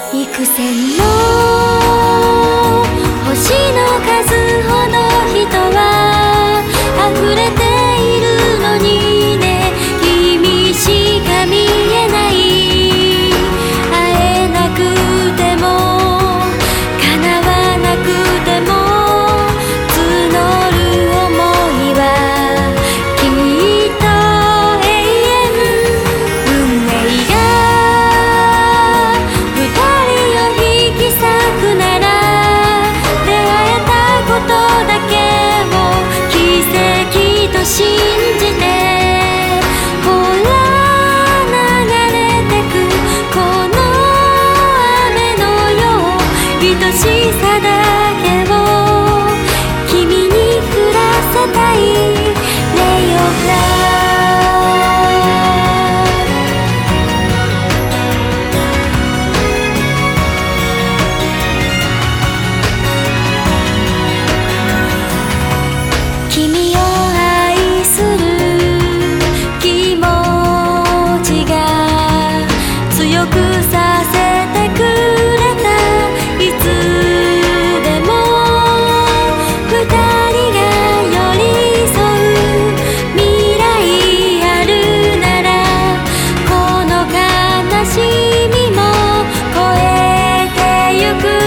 幾千の星の数ほど人は溢れているのにね、君しか見えない。会えなくても叶わなくても募る想いはきっと永遠。運命が信じて、ほら流れてくこの雨のよう、愛しさだけを君に降らせたい。レイオフラ君を強くさせてくれた。いつでも二人が寄り添う未来あるなら、この悲しみも越えてゆく。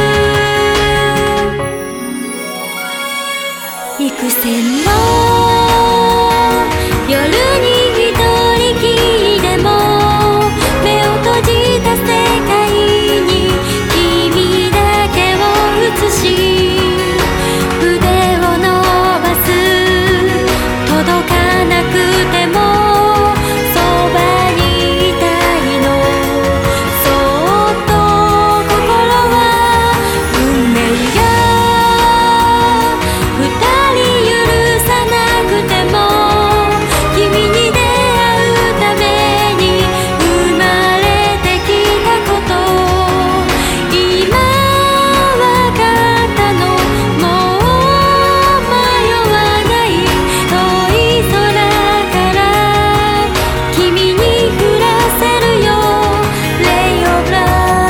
幾千の夜に一人きりでも目を閉じた世界に君だけを映し、腕を伸ばす。届かなくてもそばにいたいの。そっと心は運命が二人許さなくても君に出会うために生まれてきたこと。今わかったの、もう迷わない。遠い空から君に降らせるよ、レイオブラ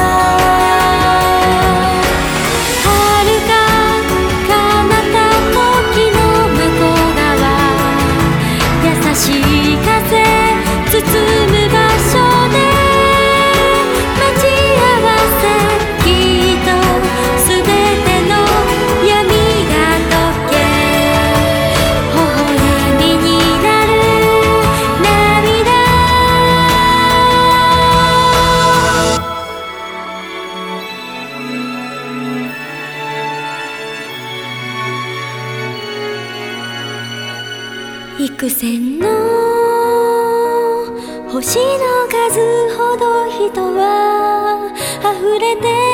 遥か彼方時の向こう側、優しい風包む場所で待ち合わせ。きっとすべての闇が溶け、微笑みになる涙。幾千の星の数ほど人は溢れて